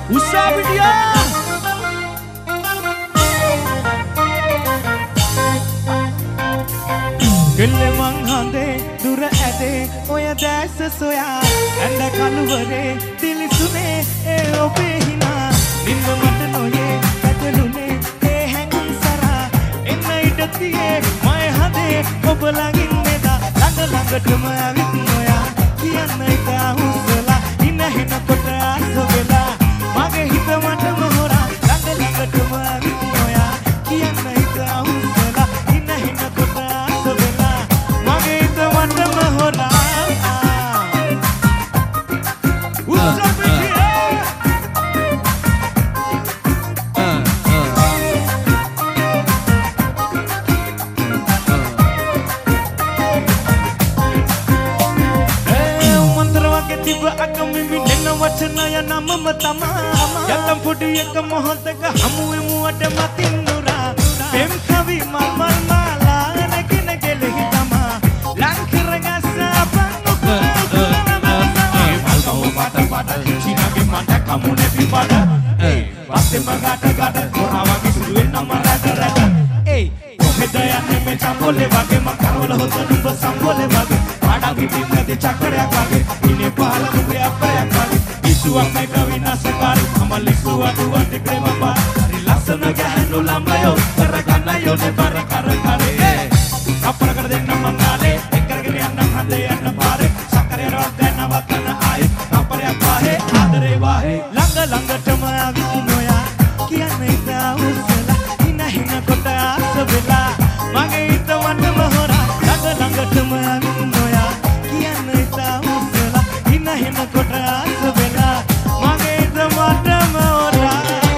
උසා පිටියා කෙල්ලේ මං හඳේ දුර ඇදේ ඔය දැස සොයා ඇඳ කලුවරේ දිලිසුනේ ඒ ඔබේ හිනා නින්ද මට නොයේ පැටලුනේ ඒ හැඟුම් සරා එන්න ඉඩතියේ මය හදේ ඔබ ළඟින් මෙදා ළඟ ළඟටම ඇවිත් නොයා කියන්න ඉතා හුස්සලා ඉන්න හෙනකොට ආස වෙලා මගේ හිත මටම හොරා ළඟ ළඟටම ඇවිත් නොයා කියන්න ඉතා හුස්සලා ඉන්න හෙනකොට ආස වෙලා මගේ හිත මටම හොරා වචනය නමම තමා යතම් පොඩි එක මොහොතක හමුවෙමු අඩ මතින් නුරා පෙම් කවි මල්මල් මාලා නැගින ගෙලෙහි තමා ලංකර ගස්සපන් පාට චීනගේ මට කමුනේ පිපඩ ඒ පස්සේ මගට ගඩ කොරාවගේ සුදුවෙන් නම රට ඒ කොහෙද යන්නේ මේ චම්බෝලේ වගේ මම කරවල හොත නුඹ සම්බෝලේ වගේ පාඩම් පිටින්ද චක්‍රයක් වගේ ඉන්නේ පහල මුගේ අප්පයක් වගේ ඉසුවක් නැක විනාශකාරී අමලිසුවා දුවට ක්‍රමපා හරි ලස්සන ගැහණු ළමයෝ කරගන්නයෝ නේ බර කරේ අපර කර දෙන්න මංගාලේ එක්කරගෙන යන්න හදේ යන්න පාරේ සක්කරේරවත් දැන් නවත්තන ආයේ අපරයක් වාහේ ආදරේ වාහේ ළඟ ළඟටම ආවිත් නොයා කියන්නේ ඉතා උස්සලා ඉන හින කොට ආස වෙලා මගේ හිත වටම හොරා ළඟ ළඟටම ආවිත් නොයා කියන්නේ ඉතා උස්සලා ඉන හින කොට ආස වෙලා මගේ හිත වටම හොරා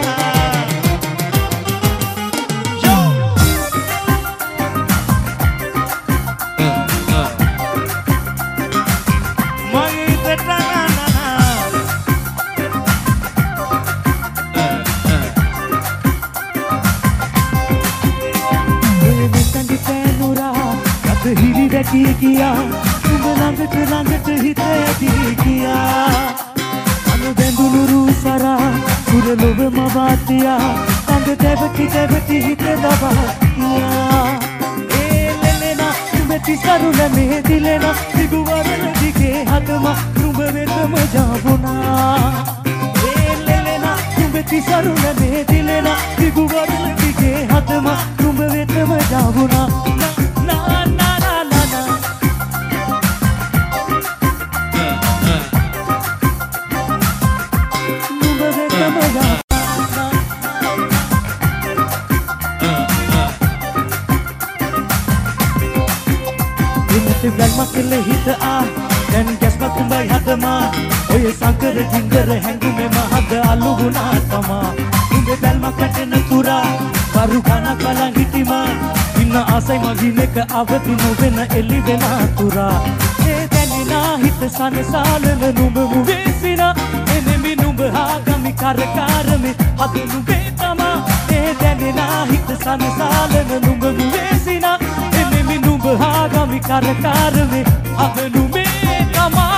කියා උඹ ළඟට හිත ඇදී කියා අනු බැඳුණු රූසරා කුරලොව මවාතියා අඟ දැවටි හිත දබා කියා ඒ ලෙලෙනා උඹටි සරුල මේ දිලෙනා දිගුවරන දිගේ හදම නුඹ වෙතම ජාබුණා ඒ ලෙලෙනා උඹටි සරුල මේ දිලෙනා දිගුවරන දිගේ හදම නුඹ වෙතම ජාබුණා මකල හිත ආ දැන් ගැස්මක් උඹයි හදමා ඔය සංකර ජින්දර හැංගුමේ මහද අලු වුණා තමා උඹේ බැල්මක් වැටෙන තුරා බරු කනක් බලන් හිටිමා ඉන්න ආසයි මගින් එක අවදි නොවෙන එළි වෙන තුරා ඒ දැනෙනා හිත සනසාලන නුඹ මුවේසිනා එනෙමි නුඹ හාගමි කරකාරමේ හද නුඹේ තමා ඒ දැනෙනා හිත සනසාලන නුඹ මුවේසිනා එනෙමි නුඹ හාගමි කරකාරමේ හද නුඹේ තමා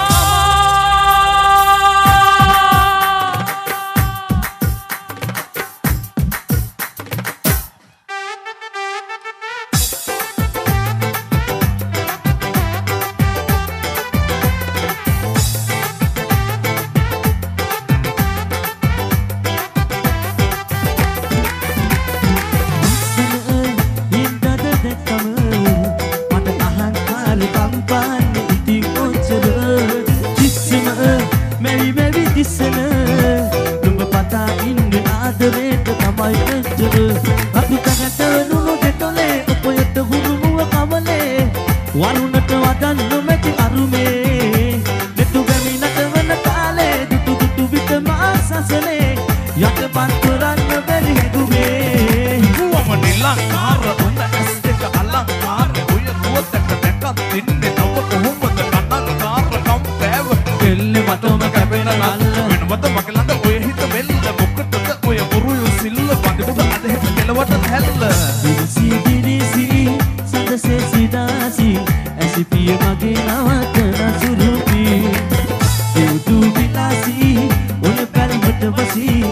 See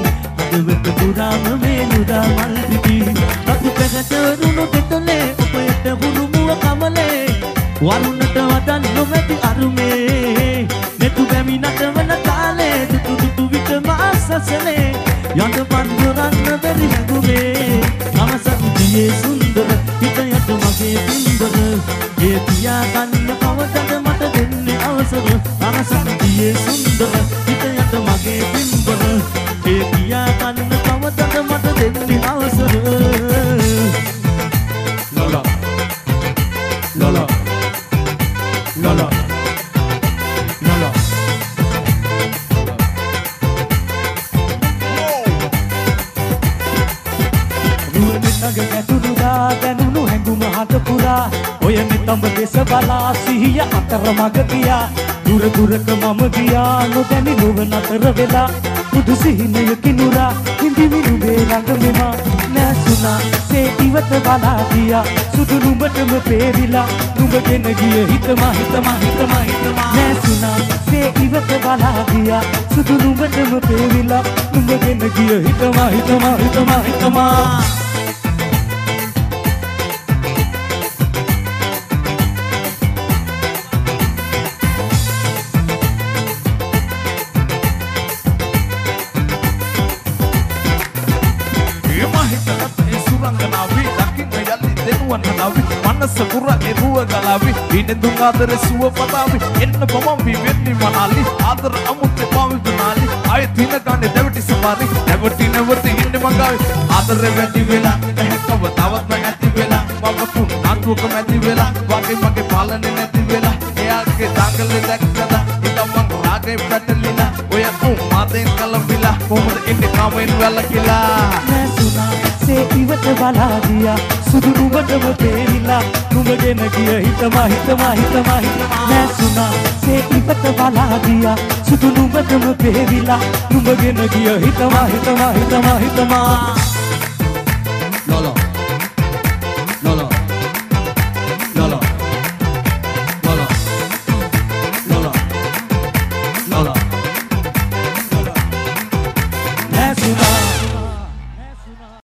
සසලේ යඳ පන්දුරන්න බැරි නැගුමේ අවසන්තියේ සුන්දර හිත යට මගේ පින්බර ඒ තියා ගන්න කවදද මට දෙන්නේ අවසර අවසන්තියේ සුන්දර හිත යට මගේ පින්බර ඒ තියා ගන්න කවදද මට දෙන්නේ අවසර Lola Lola Lola Lola නුවණට ගැටුණා දැනුණු හැඟුම හද පුරා ඔය නිතඹ දෙස බලා සිහිය අතරමඟ ගියා දුර දුරක මම ගියා නොදැනි නොව නතර වෙලා බුදු සිහිනය කිනුරා හිඳිමි නුඹේ ළඟ මෙමා නැසුණා සේ ඉවත බලා ගියා සුදු නුඹටම පේවිලා නුඹගෙන ගිය හිතමා නැසුණා සේ ඉවත බලා ගියා සුදු නුඹටම පේවිලා නුඹගෙන ගිය හිතමා මනස කුර එරුව ගලාවි විනෙදුන් ආදර සුව පතාවි එන්න බමම් වි වෙන්නි මනාලි ආදර අමුත්තේ පාවිදුනාලි ආය දින ගන්නේ දෙවටි සවාරි දෙවටි නැවති ඉන්නේ මගාවි ආදර වැඩි වෙලා හැකව තවත් නැති වෙලා මම තුන් අන්තුක නැති වෙලා වගේ මගේ පාලනේ නැති වෙලා එයාගේ දඟලේ දැක්කදා ඉතින් මං රාගේ පැටලිලා ඔය මාතෙන් කලබිලා කොහොමද ඉන්නේ කාමෙන් වැලකිලා නැසුණා සේ ඉවත බලා ගියා සුදු නුඹටම පේවිලා නුඹගෙන ගිය හිතමා නැසුණා සේ ඉවත බලා ගියා සුදු නුඹටම පේවිලා නුඹගෙන ගිය හිතමා Lola